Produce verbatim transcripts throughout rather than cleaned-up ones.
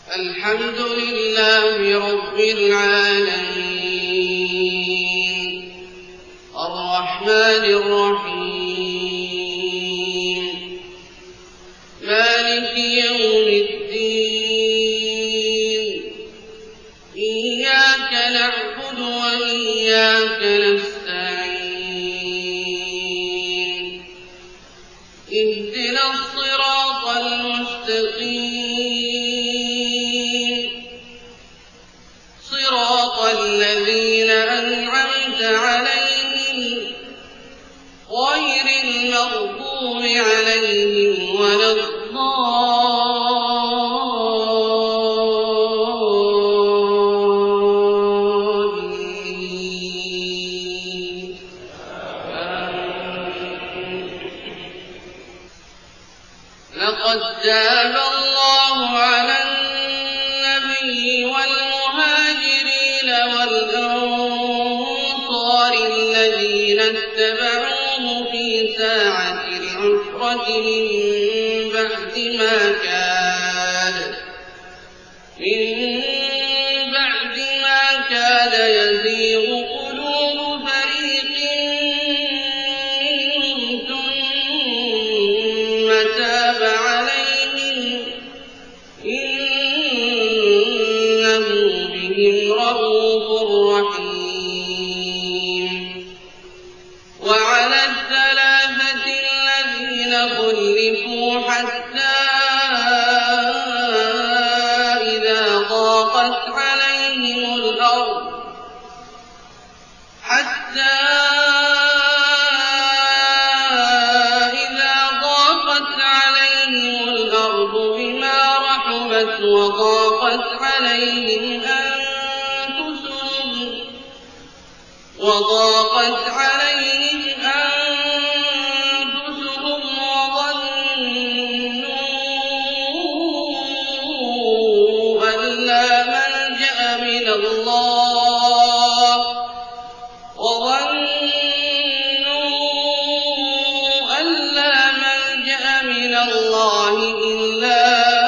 الحمد لله رب العالمين الرحمن الرحيم مالك يوم الدين إياك نعبد وإياك نستعين اهدنا الصراط المستقيم صراط الذين أنعمت عليهم غير المغضوب عليهم ولا الضالين. لقد تاب الله على النبي والمهاجرين والأنصار الذين اتبعوه في ساعة العسرة من بعد ما كاد من بعد ما كاد يزيغ قلوب فريق منهم ثم تاب عليهم إنه بهم رءوف رحيم. وعلى الثلاثة الذين خلفوا حتى إذا ضاقت عليهم الأرض حتى إذا ضاقت عليهم الأرض بما رحبت وضاقت عليهم أنفسهم وضاقت عليهم أنفسهم وظنوا أن لا ملجأ من الله وظنوا أن لا ملجأ من الله إلا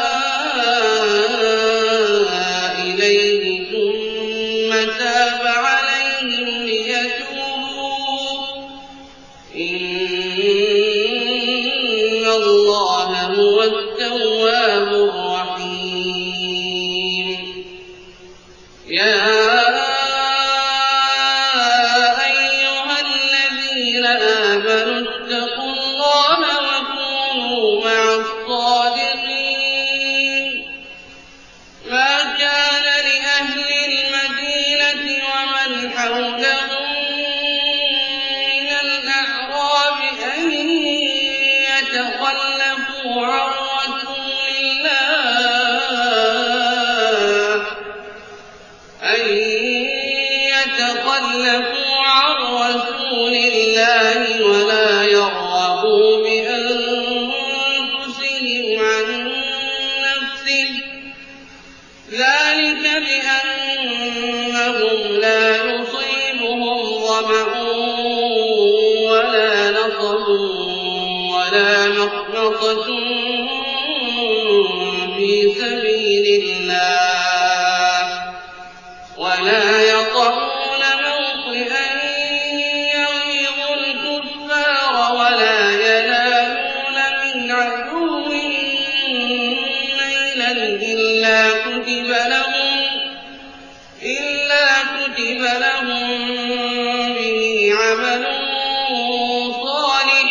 إليه ثم تاب عليهم ليتوبوا إن الله هو التواب الرحيم. يا أيها الذين آمنوا اتقوا الله وكونوا مع الصادقين. ما كان لأهل المدينة ومن حولهم من الأعراب أن يتخلفوا عن رسول الله أن يتخلفوا عن رسول الله ولا يرغبوا بأنفسهم عن نفسه ذلك بأنهم لا يصيبهم ظمأ ولا نصب ولا مخمصة في سبيل الله ولا يطعون موطئا يغيظ الكفار ولا ينالون من عدو نيلا إلا كتب لهم إلا كتب لهم به عمل صالح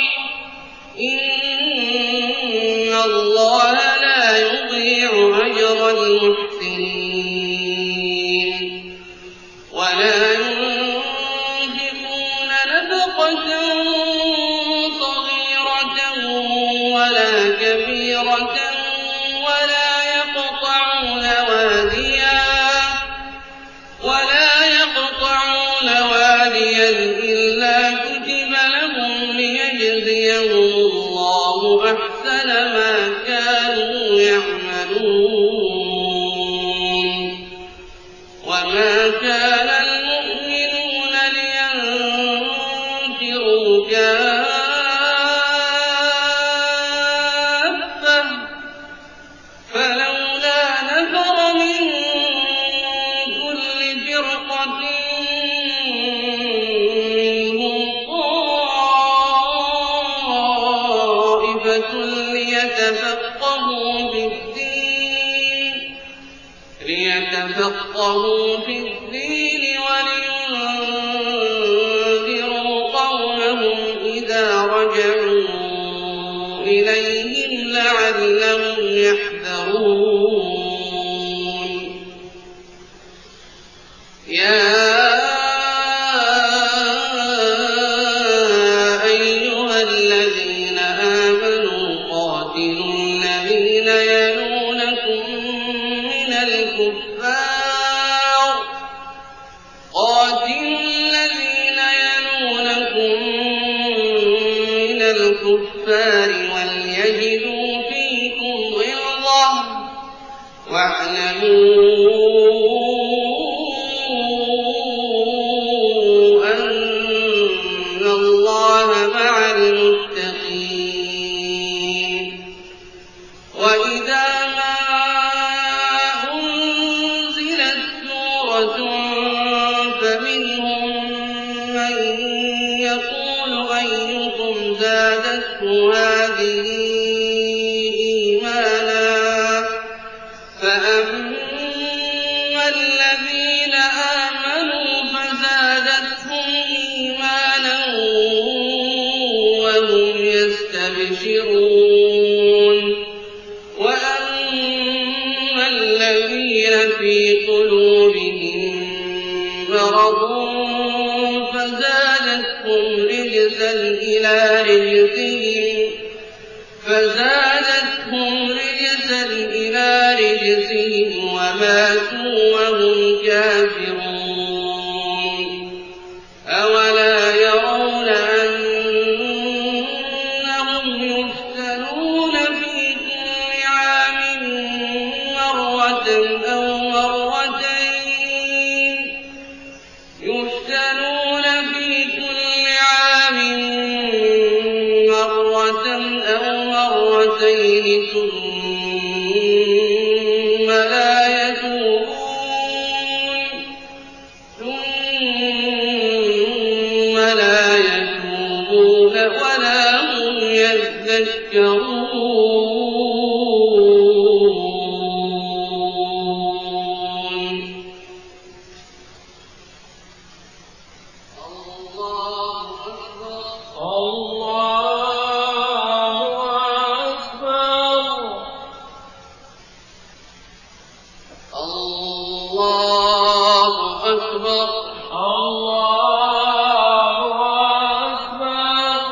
إن الله لا يضيع أجر المحسنين. ولا ينفقون نفقة صغيرة ولا كبيرة ولا يقطعون واديا ولا يقطعون واديا إلا كتب لهم ليجزيهم الله أحسن ما كانوا يعملون. وما كان المؤمنون لينفروا كافة فلولا نفر يتفقهوا في الدين ولينذروا قومهم إذا رجعوا إليهم لعلهم يحذرون يا أيها الذين آمنوا قاتلوا الذين يلونكم من الكفار قاتلوا الذين يلونكم من الكفار وليجدوا فيكم غلظة واعلموا أن الله مع المتقين وإذا ما أنزلت سورة فمنهم من يقول أيكم زادته هذه إيمانا فأما الذين آمنوا فزادتهم إيمانا وهم يستبشرون وأما الذين في قلوبهم مرض فزادتهم رجسا إلى رجسهم فزادتهم رجسا إلى رجسهم وماتوا وهم كافرون أولا يرون أنهم يفتنون في كل عام مرة أو مرتين يفتنون في كل عام مرة أو مرتين ثم لا يتوبون ثم لا يتوبون ولا هم يذكرون الله أكبر الله أكبر الله أكبر الله أكبر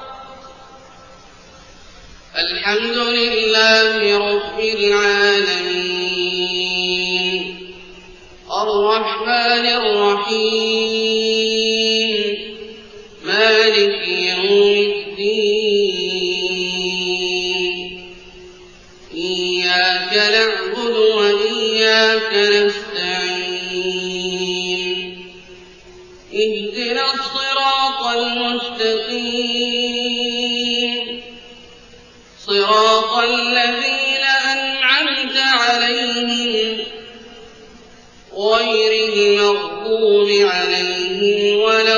الحمد لله رب العالمين الرحمن الرحيم مالك يوم الدين إياك نعبد وإياك نستعين اهدنا الصراط المستقيم صراط الذين أنعمت عليهم غير المغضوب عليهم ولا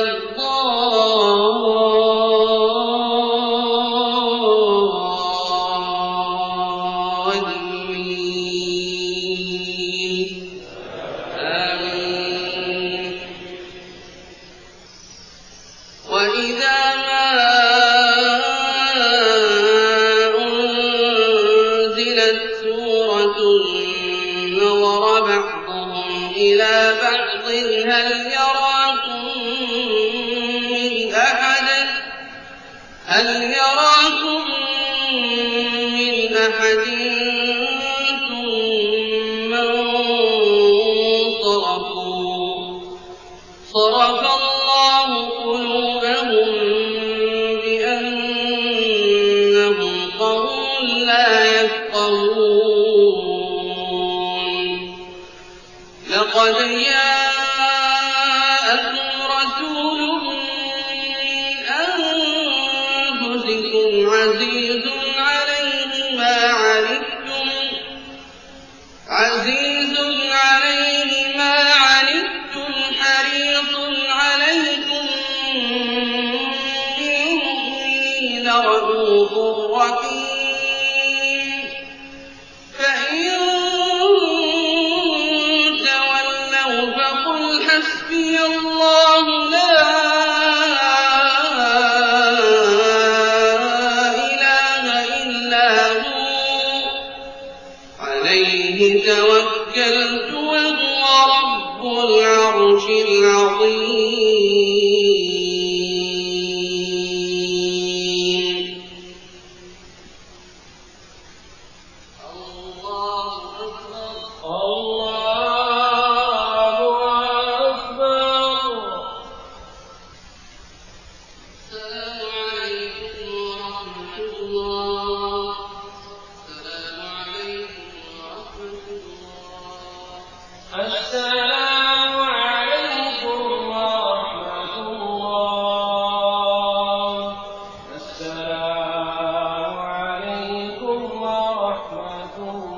الضالين آمين وإذا ما أنزلت سورة نظر بعضهم إلى بعض هل يراكم من أحد هل يراكم من أحد ثم انصرفوا صرف الله قلوبهم بأنهم قوم لا يفقهون لقد جاءكم رسول من أنفسكم عزيز عليه ما عنتم عزيز عليه ما عنتم حريص عليكم بالمؤمنين رءوف رحيم فإن عليه توكلت وهو رب العرش العظيم. الله أكبر. الله أكبر. السلام عليكم ورحمة الله. السلام عليكم ورحمة الله. السلام عليكم ورحمة الله. السلام عليكم ورحمة الله.